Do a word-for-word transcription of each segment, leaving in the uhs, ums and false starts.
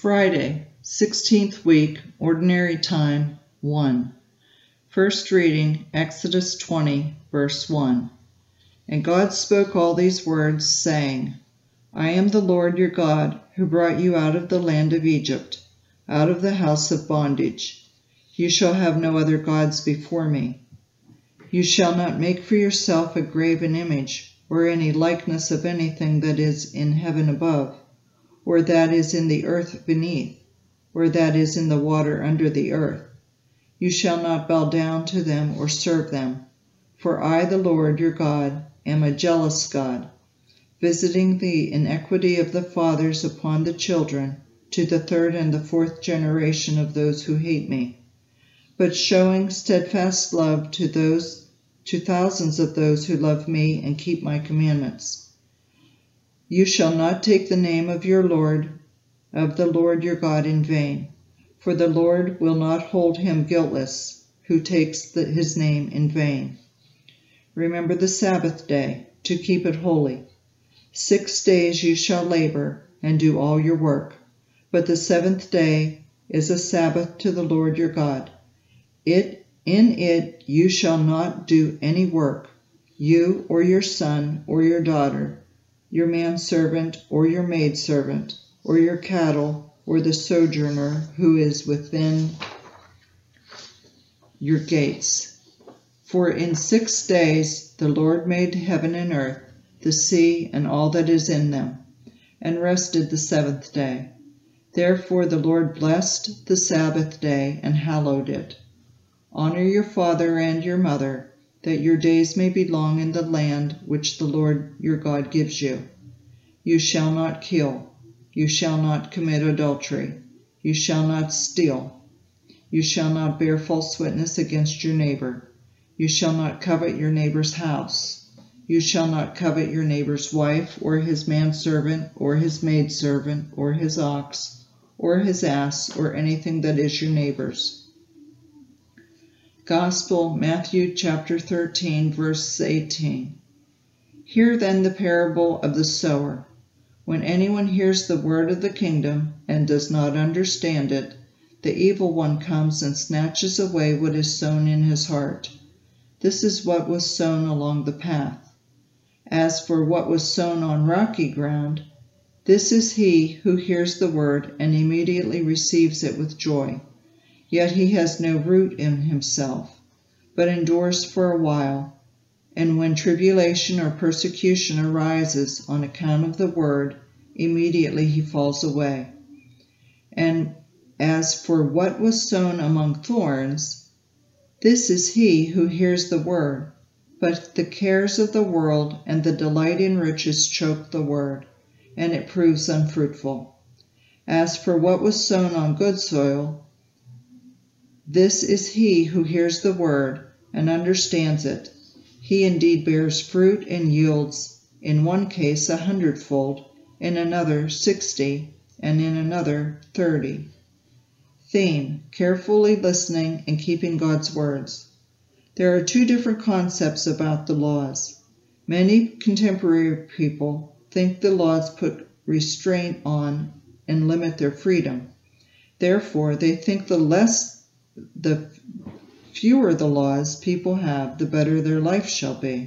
Friday, sixteenth week, Ordinary Time, one. First reading, Exodus twenty, verse one. And God spoke all these words, saying, I am the Lord your God, who brought you out of the land of Egypt, out of the house of bondage. You shall have no other gods before me. You shall not make for yourself a graven image, or any likeness of anything that is in heaven above, or that is in the earth beneath, or that is in the water under the earth. You shall not bow down to them or serve them. For I, the Lord your God, am a jealous God, visiting the iniquity of the fathers upon the children, to the third and the fourth generation of those who hate me, but showing steadfast love to those, to thousands of those who love me and keep my commandments. You shall not take the name of your Lord, of the Lord your God in vain, for the Lord will not hold him guiltless who takes the, his name in vain. Remember the Sabbath day, to keep it holy. Six days you shall labor and do all your work, but the seventh day is a Sabbath to the Lord your God. It, in it you shall not do any work, you or your son or your daughter, your manservant or your maidservant, or your cattle, or the sojourner who is within your gates. For in six days the Lord made heaven and earth, the sea, and all that is in them, and rested the seventh day. Therefore the Lord blessed the Sabbath day and hallowed it. Honor your father and your mother, that your days may be long in the land which the Lord your God gives you. You shall not kill. You shall not commit adultery. You shall not steal. You shall not bear false witness against your neighbor. You shall not covet your neighbor's house. You shall not covet your neighbor's wife, or his manservant, or his maidservant, or his ox, or his ass, or anything that is your neighbor's. Gospel, Matthew chapter thirteen, verse eighteen. Hear then the parable of the sower. When anyone hears the word of the kingdom and does not understand it, the evil one comes and snatches away what is sown in his heart. This is what was sown along the path. As for what was sown on rocky ground, this is he who hears the word and immediately receives it with joy. Yet he has no root in himself, but endures for a while. And when tribulation or persecution arises on account of the word, immediately he falls away. And as for what was sown among thorns, this is he who hears the word, but the cares of the world and the delight in riches choke the word, and it proves unfruitful. As for what was sown on good soil, this is he who hears the word and understands it. He indeed bears fruit and yields, in one case a hundredfold, in another sixty, and in another thirty. Theme: carefully listening and keeping God's words. There are two different concepts about the laws. Many contemporary people think the laws put restraint on and limit their freedom. Therefore, they think the less The fewer the laws people have, the better their life shall be.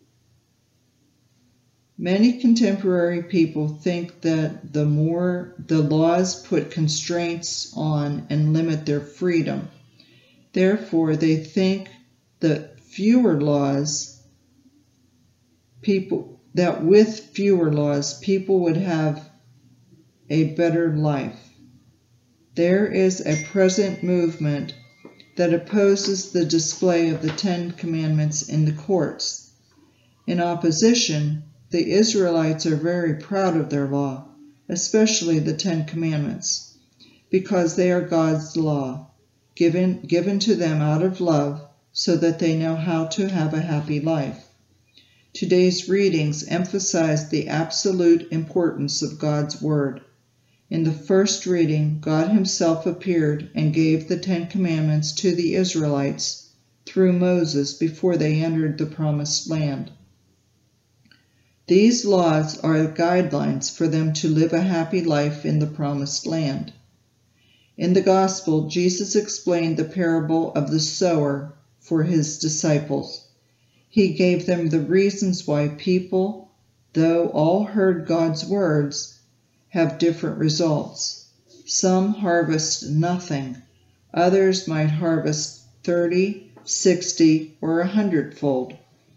Many contemporary people think that the more the laws put constraints on and limit their freedom. Therefore, they think that fewer laws, people, that with fewer laws, people would have a better life. There is a present movement that opposes the display of the Ten Commandments in the courts. In opposition, the Israelites are very proud of their law, especially the Ten Commandments, because they are God's law, given, given to them out of love, so that they know how to have a happy life. Today's readings emphasize the absolute importance of God's Word. In the first reading, God himself appeared and gave the Ten Commandments to the Israelites through Moses before they entered the Promised Land. These laws are guidelines for them to live a happy life in the promised land. In the Gospel, Jesus explained the parable of the sower for his disciples. He gave them the reasons why people, though all heard God's words, have different results. Some harvest nothing. Others might harvest thirty, sixty, or a hundredfold.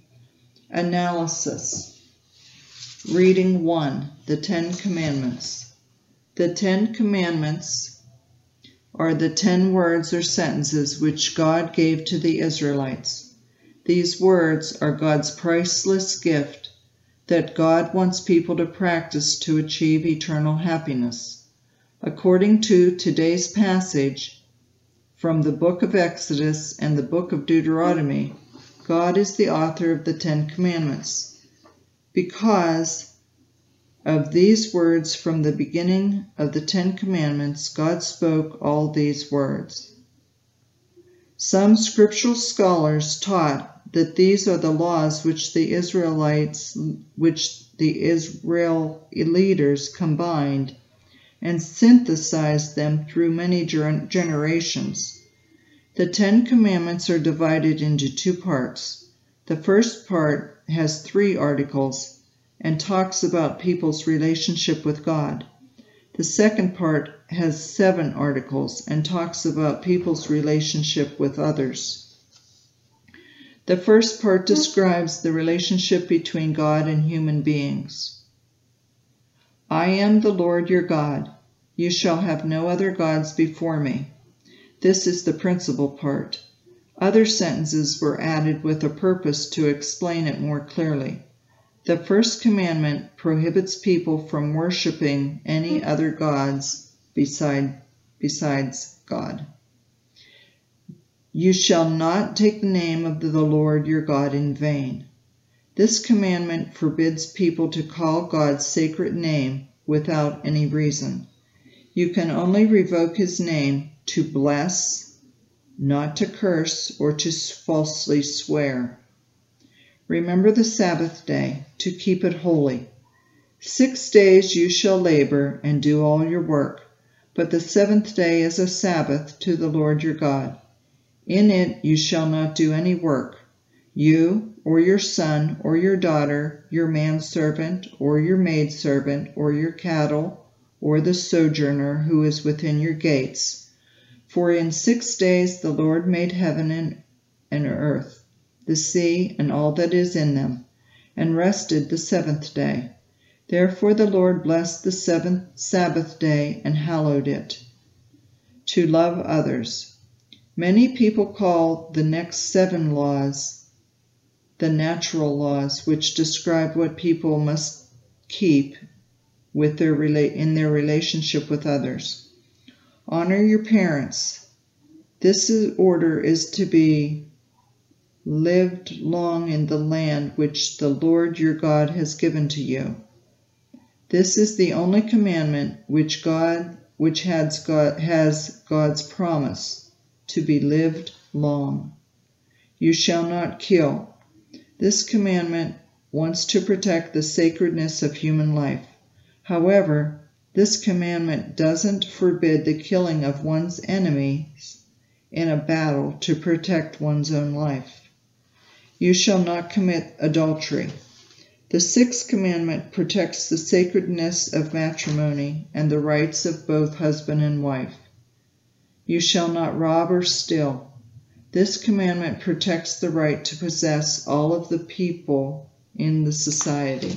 Analysis. Reading one, the Ten Commandments. The Ten Commandments are the ten words or sentences which God gave to the Israelites. These words are God's priceless gift that God wants people to practice to achieve eternal happiness. According to today's passage from the book of Exodus and the book of Deuteronomy, God is the author of the Ten Commandments. Because of these words from the beginning of the Ten Commandments, God spoke all these words. Some scriptural scholars taught that these are the laws which the Israelites, which the Israel leaders combined and synthesized them through many generations. The Ten Commandments are divided into two parts. The first part has three articles and talks about people's relationship with God. The second part has seven articles and talks about people's relationship with others. The first part describes the relationship between God and human beings. I am the Lord your God. You shall have no other gods before me. This is the principal part. Other sentences were added with a purpose to explain it more clearly. The first commandment prohibits people from worshiping any other gods beside, besides God. You shall not take the name of the Lord your God in vain. This commandment forbids people to call God's sacred name without any reason. You can only revoke his name to bless, not to curse or to falsely swear. Remember the Sabbath day, to keep it holy. Six days you shall labor and do all your work, but the seventh day is a Sabbath to the Lord your God. In it you shall not do any work, you or your son or your daughter, your manservant or your maidservant or your cattle, or the sojourner who is within your gates. For in six days the Lord made heaven and, and earth, the sea and all that is in them, and rested the seventh day. Therefore the Lord blessed the seventh Sabbath day and hallowed it. To love others. Many people call the next seven laws the natural laws, which describe what people must keep with their rela- in their relationship with others. Honor your parents. This is, order is to be lived long in the land which the Lord your God has given to you. This is the only commandment which God, which has, God, has God's promise to be lived long. You shall not kill. This commandment wants to protect the sacredness of human life. However, this commandment doesn't forbid the killing of one's enemies in a battle to protect one's own life. You shall not commit adultery. The sixth commandment protects the sacredness of matrimony and the rights of both husband and wife. You shall not rob or steal. This commandment protects the right to possess all of the people in the society.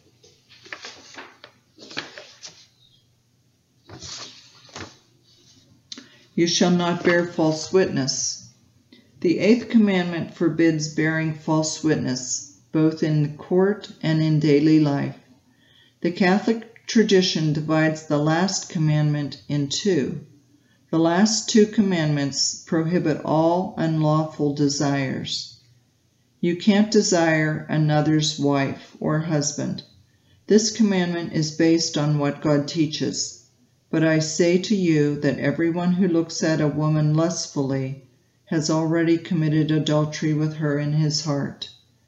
You shall not bear false witness. The eighth commandment forbids bearing false witness, both in court and in daily life. The Catholic tradition divides the last commandment in two. The last two commandments prohibit all unlawful desires. You can't desire another's wife or husband. This commandment is based on what God teaches. But I say to you that everyone who looks at a woman lustfully has already committed adultery with her in his heart.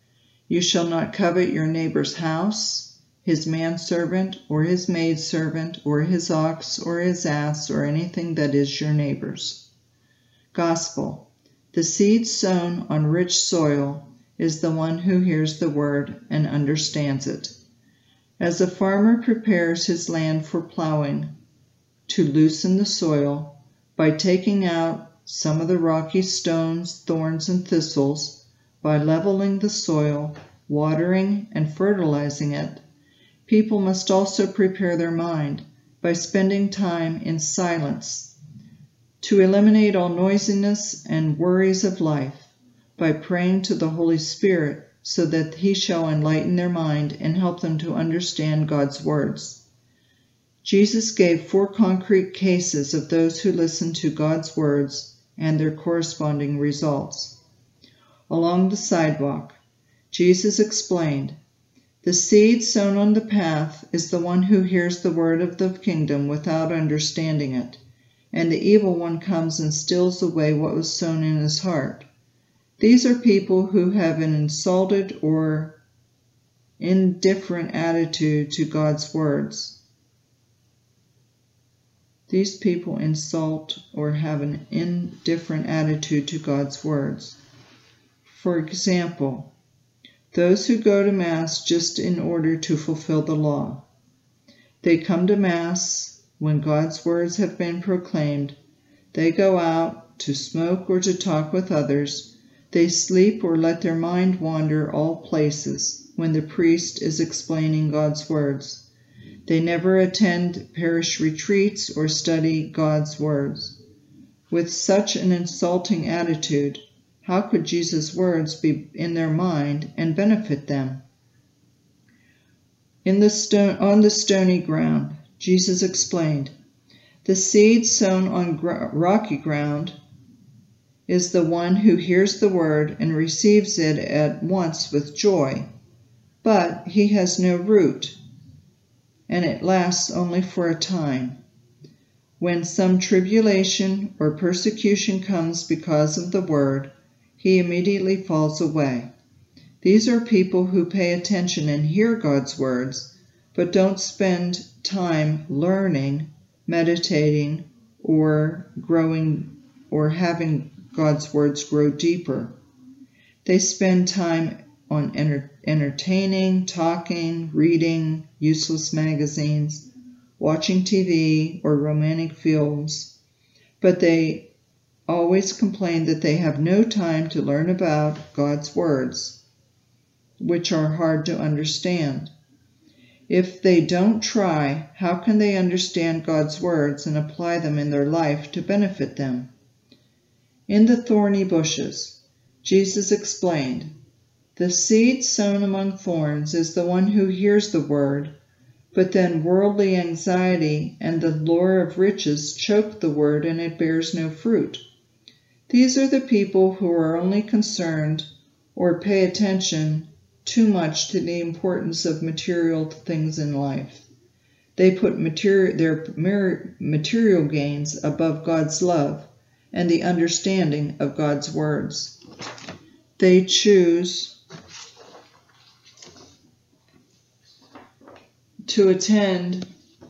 You shall not covet your neighbor's house, his manservant, or his maidservant, or his ox, or his ass, or anything that is your neighbor's. Gospel. The seed sown on rich soil is the one who hears the word and understands it. As a farmer prepares his land for plowing, to loosen the soil, by taking out some of the rocky stones, thorns, and thistles, by leveling the soil, watering, and fertilizing it, people must also prepare their mind by spending time in silence, to eliminate all noisiness and worries of life, by praying to the Holy Spirit so that He shall enlighten their mind and help them to understand God's words. Jesus gave four concrete cases of those who listened to God's words and their corresponding results. Along the sidewalk, Jesus explained, "The seed sown on the path is the one who hears the word of the kingdom without understanding it, and the evil one comes and steals away what was sown in his heart. These are people who have an insulted or indifferent attitude to God's words. These people insult or have an indifferent attitude to God's words. For example, those who go to Mass just in order to fulfill the law. They come to Mass when God's words have been proclaimed. They go out to smoke or to talk with others. They sleep or let their mind wander all places when the priest is explaining God's words. They never attend parish retreats or study God's words. With such an insulting attitude, how could Jesus' words be in their mind and benefit them? In the stone, on the stony ground, Jesus explained, "The seed sown on gr- rocky ground is the one who hears the word and receives it at once with joy, but he has no root, and it lasts only for a time. When some tribulation or persecution comes because of the word, he immediately falls away. These are people who pay attention and hear God's words, but don't spend time learning, meditating, or growing or having God's words grow deeper. They spend time on enter- entertaining, talking, reading useless magazines, watching T V or romantic films, but they always complain that they have no time to learn about God's words, which are hard to understand. If they don't try, how can they understand God's words and apply them in their life to benefit them?" In the thorny bushes, Jesus explained, "The seed sown among thorns is the one who hears the word, but then worldly anxiety and the lure of riches choke the word and it bears no fruit. These are the people who are only concerned or pay attention too much to the importance of material things in life. They put material, their material gains above God's love and the understanding of God's words. They choose to attend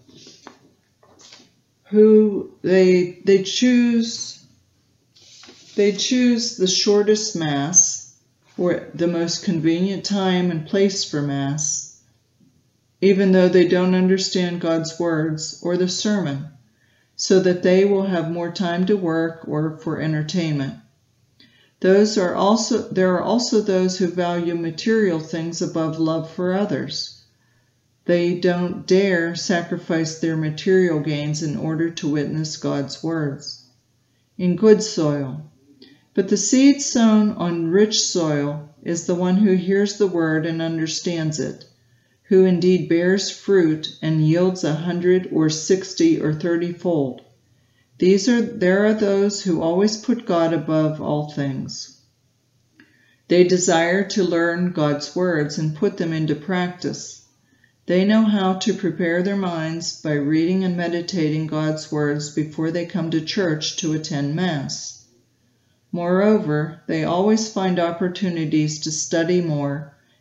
who they they choose they choose the shortest Mass or the most convenient time and place for Mass, even though they don't understand God's words or the sermon, so that they will have more time to work or for entertainment. Those are also there are also those who value material things above love for others. They don't dare sacrifice their material gains in order to witness God's words. In good soil. But the seed sown on rich soil is the one who hears the word and understands it, who indeed bears fruit and yields a hundred or sixty or thirty-fold. These are there are those who always put God above all things. They desire to learn God's words and put them into practice. They know how to prepare their minds by reading and meditating God's words before they come to church to attend Mass. Moreover, they always find opportunities to study more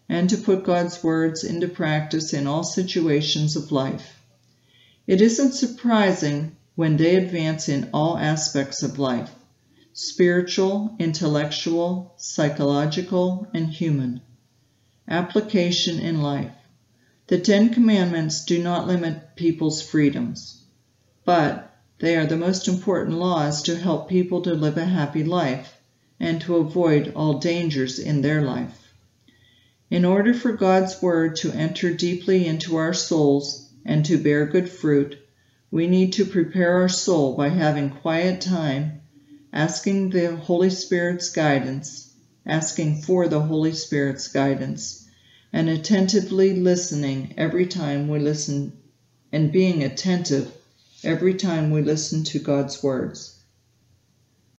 and to put God's words into practice in all situations of life. It isn't surprising when they advance in all aspects of life: spiritual, intellectual, psychological, and human. Application in life. The Ten Commandments do not limit people's freedoms, but they are the most important laws to help people to live a happy life and to avoid all dangers in their life. In order for God's Word to enter deeply into our souls and to bear good fruit, we need to prepare our soul by having quiet time, asking the Holy Spirit's guidance, asking for the Holy Spirit's guidance, and attentively listening every time we listen, and being attentive every time we listen to God's words.